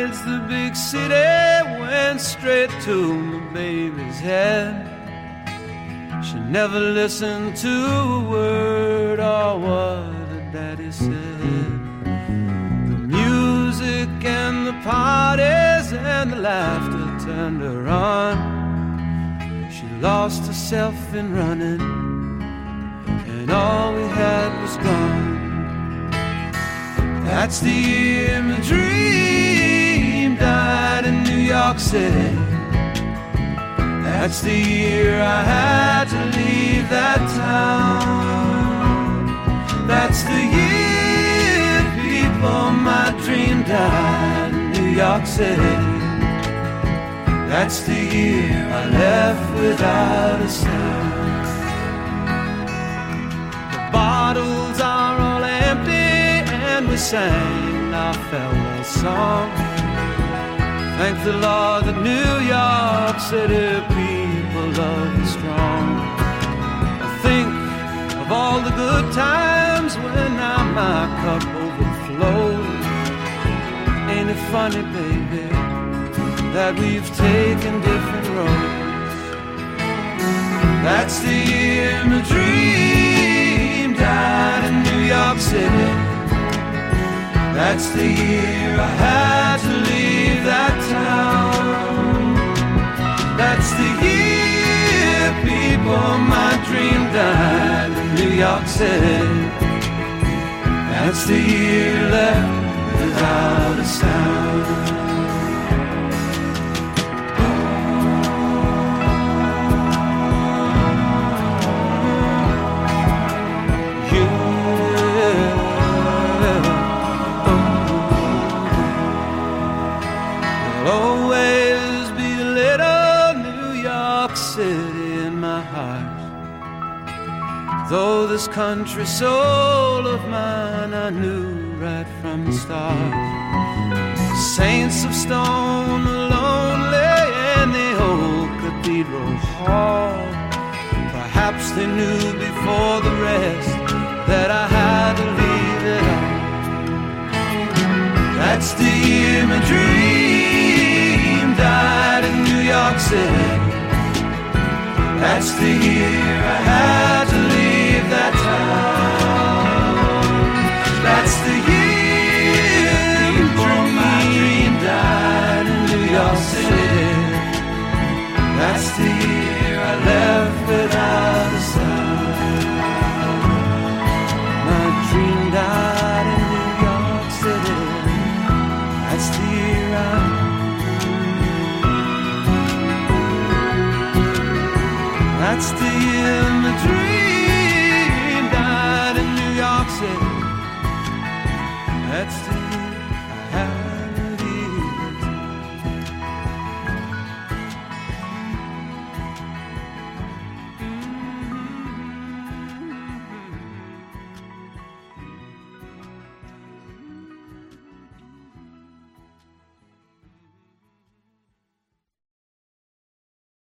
nights the big city went straight to my baby's head. She never listened to a word or what her daddy said. The music and the parties and the laughter turned her on. She lost herself in running, and all we had was gone. That's the year my dream died in New York City. That's the year I had to leave that town. That's the year, people, my dream died in New York City. That's the year I left without a sound. The bottles are all empty and we sang our farewell song. Thank the Lord that New York City people love you strong. I think of all the good times when now my cup overflows. Ain't it funny, baby, that we've taken different roads? That's the year my dream died in New York City. That's the year I had to leave that town. That's the year, people, my dream died in New York City. That's the year left without a sound. Though this country soul of mine I knew right from the start. Saints of stone, lonely in the old cathedral hall. Perhaps they knew before the rest that I had to leave it all. That's the year my dream died in New York City. That's the year I had to leave that town. That's the year before my dream died in New York City. That's the year I left without a sound. My dream died in New York City. That's the year That's the year my dream died in New York City. That's the